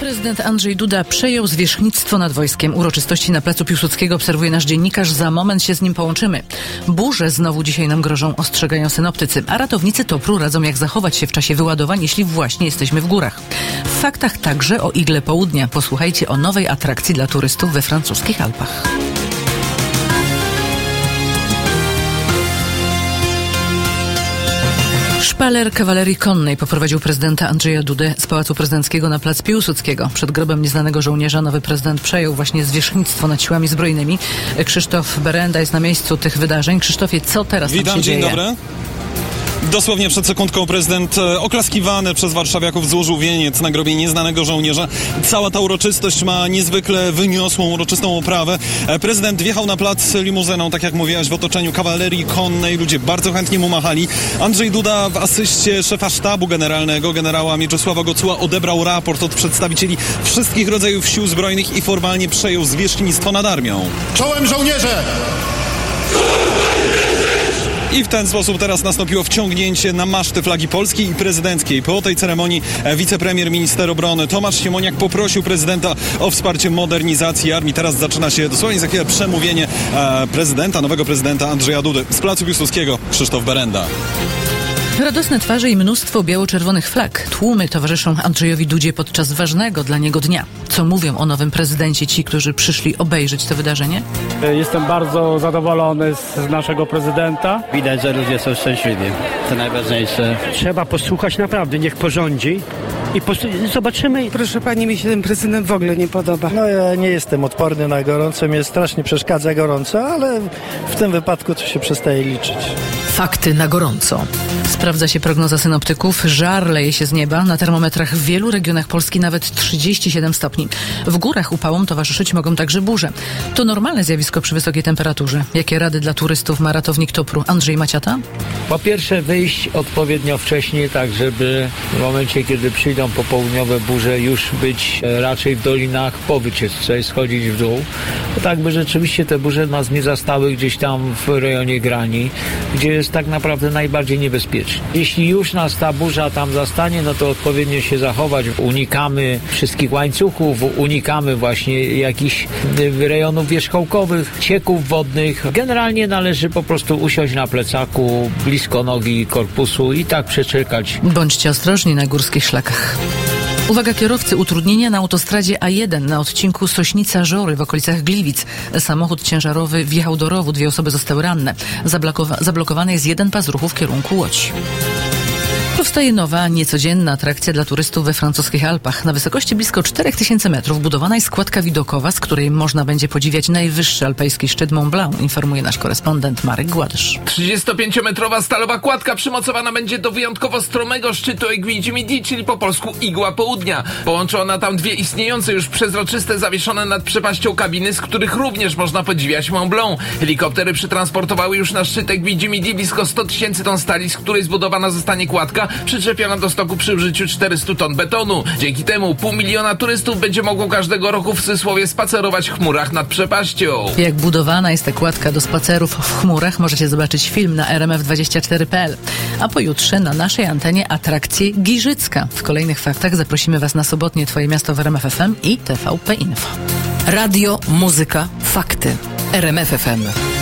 Prezydent Andrzej Duda przejął zwierzchnictwo nad wojskiem. Uroczystości na placu Piłsudskiego obserwuje nasz dziennikarz. Za moment się z nim połączymy. Burze znowu dzisiaj nam grożą, ostrzegają synoptycy. A ratownicy TOPR-u radzą, jak zachować się w czasie wyładowań, jeśli właśnie jesteśmy w górach. W faktach także o Igle Południa. Posłuchajcie o nowej atrakcji dla turystów we francuskich Alpach. Szpaler kawalerii konnej poprowadził prezydenta Andrzeja Dudę z Pałacu Prezydenckiego na plac Piłsudskiego. Przed grobem nieznanego żołnierza nowy prezydent przejął właśnie zwierzchnictwo nad siłami zbrojnymi. Krzysztof Berenda jest na miejscu tych wydarzeń. Krzysztofie, co teraz tam się dzieje? Dzień dobry. Dosłownie przed sekundką prezydent oklaskiwany przez warszawiaków złożył wieniec na grobie nieznanego żołnierza. Cała ta uroczystość ma niezwykle wyniosłą, uroczystą oprawę. Prezydent wjechał na plac limuzyną, tak jak mówiłaś, w otoczeniu kawalerii konnej. Ludzie bardzo chętnie mu machali. Andrzej Duda w asyście szefa sztabu generalnego, generała Mieczysława Gocuła, odebrał raport od przedstawicieli wszystkich rodzajów sił zbrojnych i formalnie przejął zwierzchnictwo nad armią. Czołem żołnierze! I w ten sposób teraz nastąpiło wciągnięcie na maszty flagi polskiej i prezydenckiej. Po tej ceremonii wicepremier, minister obrony Tomasz Siemoniak poprosił prezydenta o wsparcie modernizacji armii. Teraz zaczyna się dosłownie za chwilę przemówienie nowego prezydenta Andrzeja Dudy. Z placu Piłsudskiego Krzysztof Berenda. Radosne twarze i mnóstwo biało-czerwonych flag. Tłumy towarzyszą Andrzejowi Dudzie podczas ważnego dla niego dnia. Co mówią o nowym prezydencie ci, którzy przyszli obejrzeć to wydarzenie? Jestem bardzo zadowolony z naszego prezydenta. Widać, że ludzie są szczęśliwi. To najważniejsze. Trzeba posłuchać naprawdę, niech porządzi i zobaczymy. Proszę pani, mi się ten prezydent w ogóle nie podoba. No ja nie jestem odporny na gorąco, mnie strasznie przeszkadza gorąco, ale w tym wypadku to się przestaje liczyć. Fakty na gorąco. Sprawdza się prognoza synoptyków. Żar leje się z nieba. Na termometrach w wielu regionach Polski nawet 37 stopni. W górach upałom towarzyszyć mogą także burze. To normalne zjawisko przy wysokiej temperaturze. Jakie rady dla turystów ma ratownik TOPR-u Andrzej Maciata? Po pierwsze wyjść odpowiednio wcześniej, tak żeby w momencie, kiedy przyjdą popołudniowe burze, już być raczej w dolinach po wycieczce i schodzić w dół. Tak by rzeczywiście te burze nas nie zastały gdzieś tam w rejonie Grani, gdzie jest tak naprawdę najbardziej niebezpiecznie. Jeśli już nas ta burza tam zastanie, no to odpowiednio się zachować. Unikamy wszystkich łańcuchów, unikamy właśnie jakichś rejonów wierzchołkowych, cieków wodnych. Generalnie należy po prostu usiąść na plecaku, blisko nogi korpusu i tak przeczekać. Bądźcie ostrożni na górskich szlakach. Uwaga kierowcy, utrudnienia na autostradzie A1 na odcinku Sośnica-Żory w okolicach Gliwic. Samochód ciężarowy wjechał do rowu, 2 osoby zostały ranne. Zablokowany jest jeden pas ruchu w kierunku Łodzi. Powstaje nowa, niecodzienna atrakcja dla turystów we francuskich Alpach. Na wysokości blisko 4000 metrów budowana jest kładka widokowa, z której można będzie podziwiać najwyższy alpejski szczyt Mont Blanc, informuje nasz korespondent Marek Gładysz. 35-metrowa stalowa kładka przymocowana będzie do wyjątkowo stromego szczytu Aiguille du Midi, czyli po polsku Igła Południa. Połączy ona tam 2 istniejące już przezroczyste, zawieszone nad przepaścią kabiny, z których również można podziwiać Mont Blanc. Helikoptery przetransportowały już na szczyt Aiguille du Midi blisko 100 000 ton stali, z której zbudowana zostanie kładka, przyczepiona do stoku przy użyciu 400 ton betonu. Dzięki temu 500 000 turystów będzie mogło każdego roku w Sysłowie spacerować w chmurach nad przepaścią. Jak budowana jest ta kładka do spacerów w chmurach, możecie zobaczyć film na rmf24.pl. A pojutrze na naszej antenie atrakcje Giżycka. W kolejnych faktach zaprosimy Was na sobotnie Twoje miasto w RMF FM i TVP Info. Radio, muzyka, fakty. RMF FM.